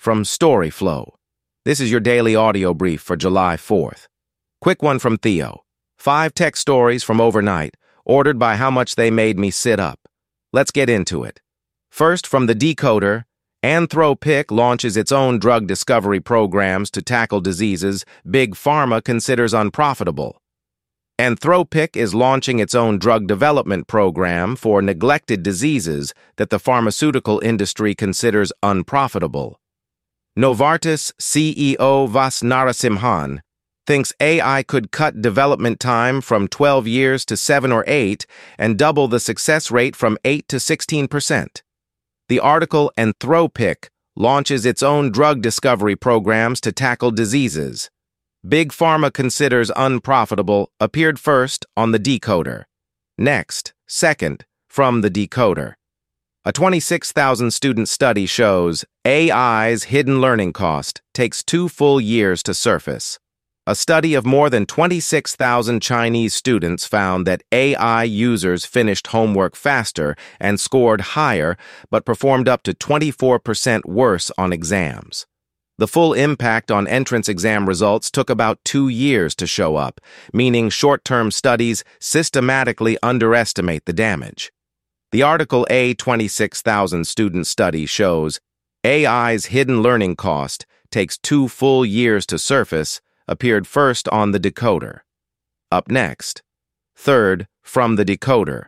from StoryFlow. This is your daily audio brief for July 4th. Quick one from Theo. 5 tech stories from overnight, ordered by how much they made me sit up. Let's get into it. First, from the Decoder, Anthropic launches its own drug discovery programs to tackle diseases Big Pharma considers unprofitable. Anthropic is launching its own drug development program for neglected diseases that the pharmaceutical industry considers unprofitable. Novartis CEO Vas Narasimhan thinks AI could cut development time from 12 years to 7 or 8 and double the success rate from 8 to 16%. The article Anthropic launches its own drug discovery programs to tackle diseases Big Pharma considers unprofitable appeared first on the Decoder. Next, second, from the Decoder. A 26,000 student study shows AI's hidden learning cost takes 2 full years to surface. A study of more than 26,000 Chinese students found that AI users finished homework faster and scored higher, but performed up to 24% worse on exams. The full impact on entrance exam results took about 2 years to show up, meaning short-term studies systematically underestimate the damage. The article A 26,000 student study shows AI's hidden learning cost takes 2 full years to surface appeared first on the Decoder. Up next, third, from the Decoder.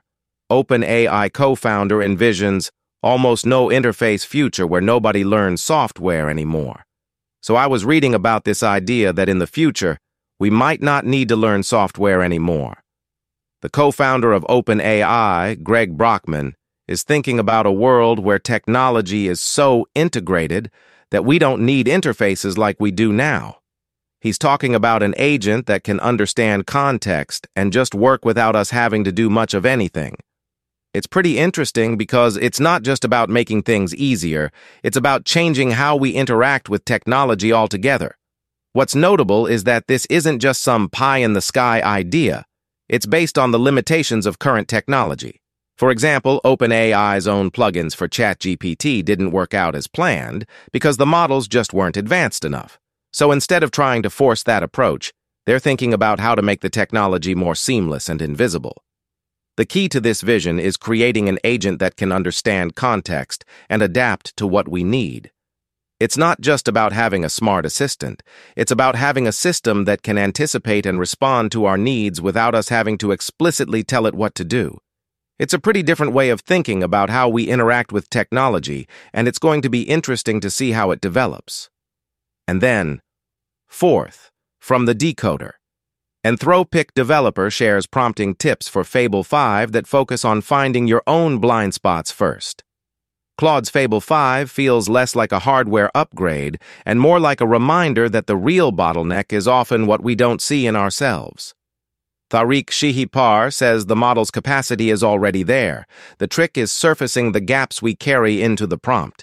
OpenAI co-founder envisions almost no interface future where nobody learns software anymore. So I was reading about this idea that in the future, we might not need to learn software anymore. The co-founder of OpenAI, Greg Brockman, is thinking about a world where technology is so integrated that we don't need interfaces like we do now. He's talking about an agent that can understand context and just work without us having to do much of anything. It's pretty interesting because it's not just about making things easier, it's about changing how we interact with technology altogether. What's notable is that this isn't just some pie-in-the-sky idea. It's based on the limitations of current technology. For example, OpenAI's own plugins for ChatGPT didn't work out as planned because the models just weren't advanced enough. So instead of trying to force that approach, they're thinking about how to make the technology more seamless and invisible. The key to this vision is creating an agent that can understand context and adapt to what we need. It's not just about having a smart assistant. It's about having a system that can anticipate and respond to our needs without us having to explicitly tell it what to do. It's a pretty different way of thinking about how we interact with technology, and it's going to be interesting to see how it develops. And then, fourth, from the Decoder. Anthropic developer shares prompting tips for Fable 5 that focus on finding your own blind spots first. Claude's Fable 5 feels less like a hardware upgrade and more like a reminder that the real bottleneck is often what we don't see in ourselves. Tariq Shihipar says the model's capacity is already there. The trick is surfacing the gaps we carry into the prompt.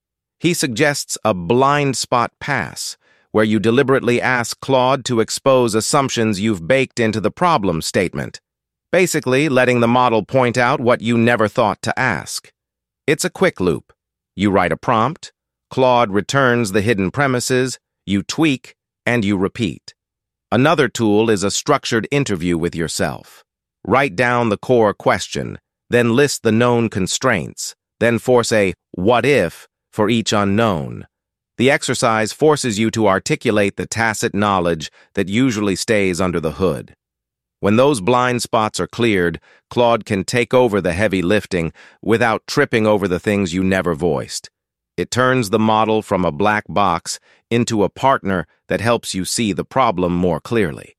He suggests a blind spot pass, where you deliberately ask Claude to expose assumptions you've baked into the problem statement, basically letting the model point out what you never thought to ask. It's a quick loop. You write a prompt, Claude returns the hidden premises, you tweak, and you repeat. Another tool is a structured interview with yourself. Write down the core question, then list the known constraints, then force a what if for each unknown. The exercise forces you to articulate the tacit knowledge that usually stays under the hood. When those blind spots are cleared, Claude can take over the heavy lifting without tripping over the things you never voiced. It turns the model from a black box into a partner that helps you see the problem more clearly.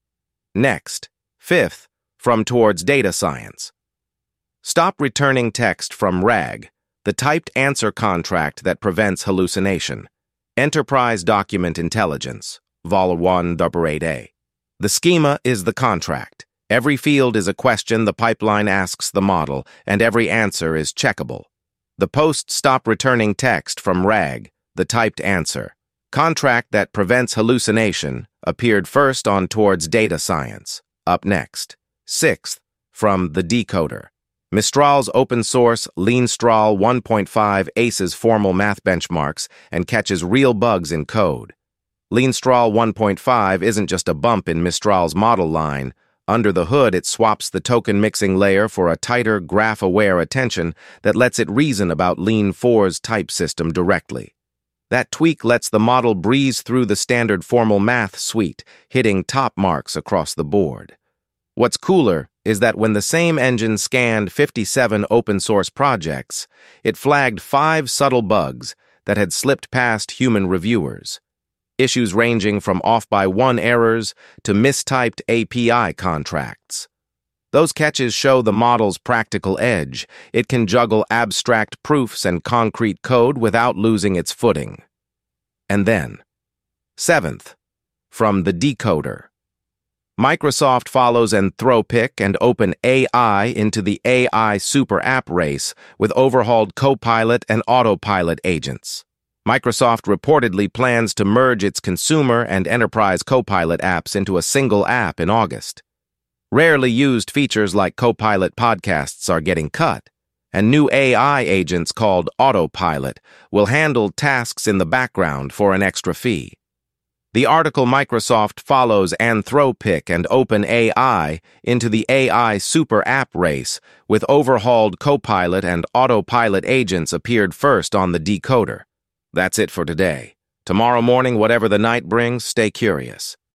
Next, fifth, from Towards Data Science. Stop returning text from RAG, the typed answer contract that prevents hallucination. Enterprise Document Intelligence, Vol 1, 8A. The schema is the contract. Every field is a question the pipeline asks the model, and every answer is checkable. The post stop returning text from RAG, the typed answer. Contract that prevents hallucination, appeared first on Towards Data Science. Up next. Sixth, from the Decoder. Mistral's open-source LeanStral 1.5 aces formal math benchmarks and catches real bugs in code. LeanStral 1.5 isn't just a bump in Mistral's model line. Under the hood, it swaps the token mixing layer for a tighter, graph-aware attention that lets it reason about Lean 4's type system directly. That tweak lets the model breeze through the standard formal math suite, hitting top marks across the board. What's cooler is that when the same engine scanned 57 open-source projects, it flagged 5 subtle bugs that had slipped past human reviewers. Issues ranging from off-by-1 errors to mistyped API contracts. Those catches show the model's practical edge. It can juggle abstract proofs and concrete code without losing its footing. And then, 7th, from the decoder. Microsoft follows Anthropic and OpenAI into the AI super app race with overhauled Copilot and Autopilot agents. Microsoft reportedly plans to merge its consumer and enterprise Copilot apps into a single app in August. Rarely used features like Copilot podcasts are getting cut, and new AI agents called Autopilot will handle tasks in the background for an extra fee. The article Microsoft follows Anthropic and OpenAI into the AI super app race with overhauled Copilot and Autopilot agents appeared first on the decoder. That's it for today. Tomorrow morning, whatever the night brings, stay curious.